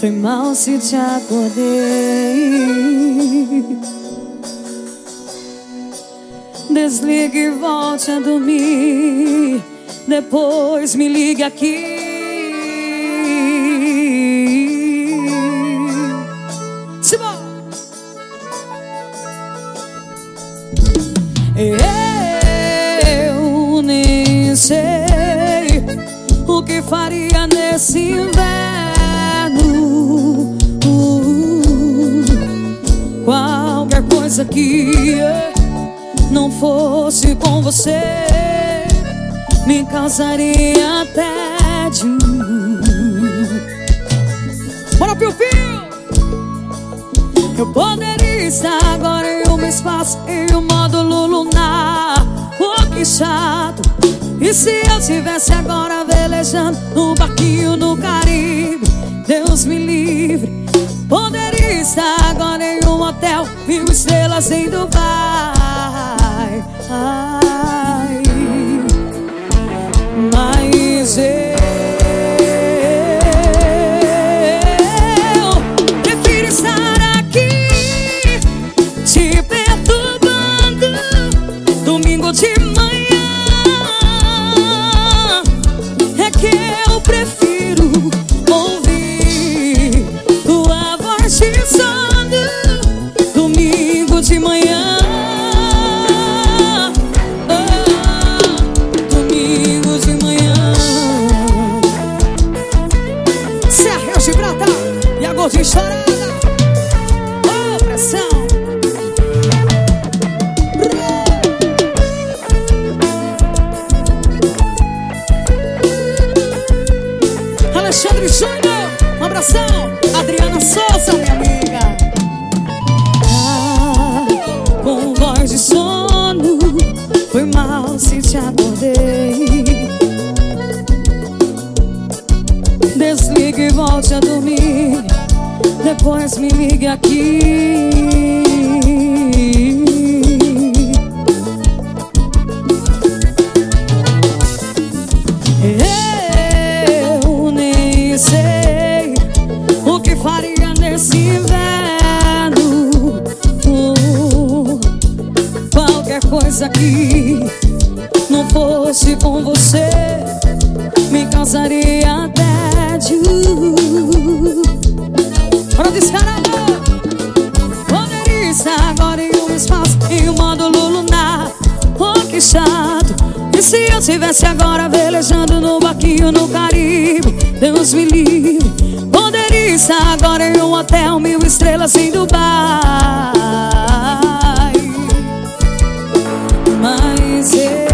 Foi mal se te acordei. Desligue e volte a dormir. Depois me ligue aqui. Simão! Eu nem sei o que faria nesse inverno. Qualquer coisa que não fosse com você me causaria tédio. Bora, Pio Pio! Eu poderia estar agora em um espaço, em um módulo lunar. Oh, que chato! E se eu estivesse agora velejando num barquinho no Caribe? Deus me livre. Poderia estar agora em um hotel, 1000 estrelas em Dubai. Ai, mas eu prefiro estar aqui te perturbando domingo de manhã. É que eu prefiro ouvir tua voz de sono domingo de manhã. Domingo de manhã. Serra de Prata e a gordinha estourada. Oh, pressão. Alexandre Júnior, um abração. Adriana Souza, minha amiga. Com voz de sono, foi mal se te acordei. Desligue e volte a dormir. Depois me ligue aqui. Eu nem sei o que faria nesse inverno. Qualquer coisa que não fosse com você me causaria tédio. Bora descarar, amor. Poderia estar agora em um espaço, em um módulo lunar. Oh, que chato. E se eu estivesse agora velejando no barquinho no Caribe? Deus me livre. Poderia estar agora em um hotel, 1000 estrelas em Dubai. Mas eu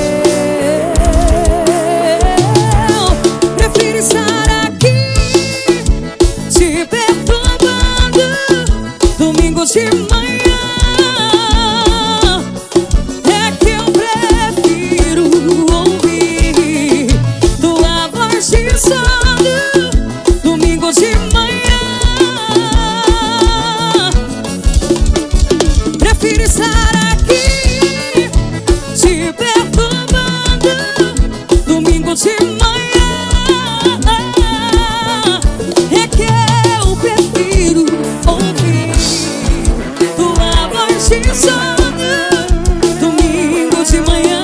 prefiro estar aqui te perturbando domingo de manhã. É que eu prefiro ouvir tua voz de sono domingo de manhã. Prefiro estar aqui te perturbando domingo de manhã. É que eu prefiro ouvir tua voz de sono domingo de manhã.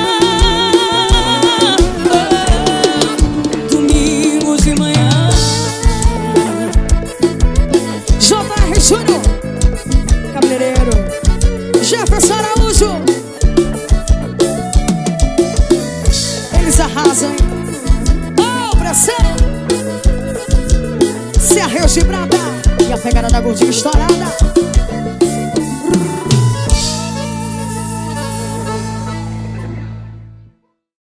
Domingo de manhã. J.R. Júnior, cabeleireiro. Jefferson Araújo. Eles arrasam. Oh, pressão. Serra de Prata e a pegada da gordinha estourada.